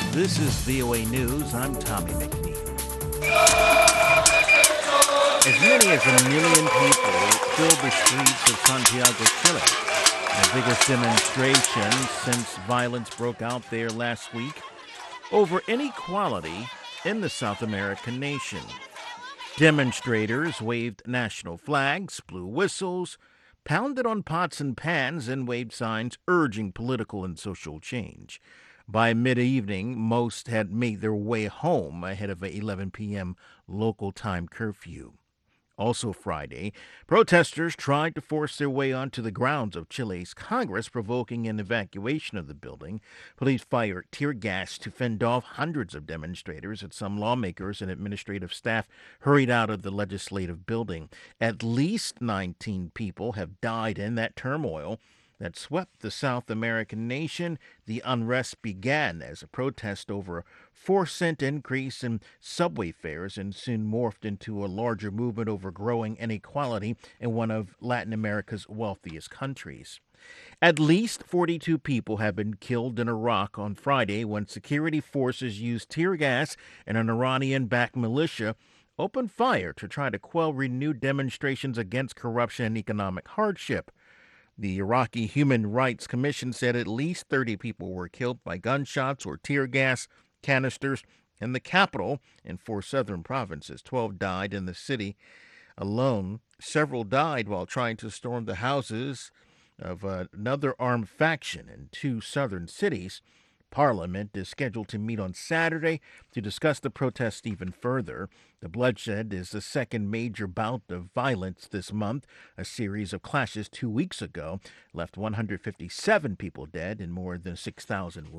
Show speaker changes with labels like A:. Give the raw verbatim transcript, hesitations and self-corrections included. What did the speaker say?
A: This is V O A News. I'm Tommy McNeil. As many as a million people filled the streets of Santiago, Chile. The biggest demonstration since violence broke out there last week over inequality in the South American nation. Demonstrators waved national flags, blew whistles, pounded on pots and pans, and waved signs urging political and social change. By mid-evening, most had made their way home ahead of a eleven p.m. local time curfew. Also Friday, protesters tried to force their way onto the grounds of Chile's Congress, provoking an evacuation of the building. Police fired tear gas to fend off hundreds of demonstrators, and some lawmakers and administrative staff hurried out of the legislative building. At least nineteen people have died in that turmoil that swept the South American nation. The unrest began as a protest over a four cent increase in subway fares and soon morphed into a larger movement over growing inequality in one of Latin America's wealthiest countries. At least forty-two people have been killed in Iraq on Friday when security forces used tear gas and an Iranian-backed militia opened fire to try to quell renewed demonstrations against corruption and economic hardship. The Iraqi Human Rights Commission said at least thirty people were killed by gunshots or tear gas canisters in the capital and four southern provinces. Twelve died in the city alone. Several died while trying to storm the houses of another armed faction in two southern cities. Parliament is scheduled to meet on Saturday to discuss the protest even further. The bloodshed is the second major bout of violence this month. A series of clashes two weeks ago left one hundred fifty-seven people dead and more than six thousand wounded.